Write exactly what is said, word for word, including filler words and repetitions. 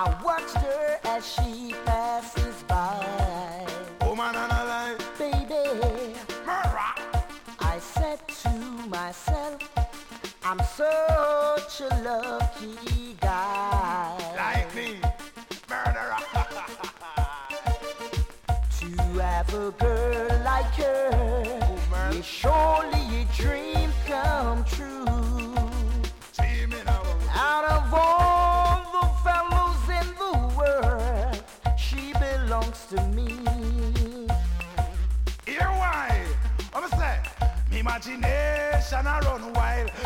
I watched her as she passes by. Woman and a lie. Baby, Murderer. I said to myself, I'm such a lucky guy. Like me. Murderer. To have a girl like her is surely a dream come true. See me now. Out of all the fellows in the world, she belongs to me. Hear why? I'm say, me imagination a run wild.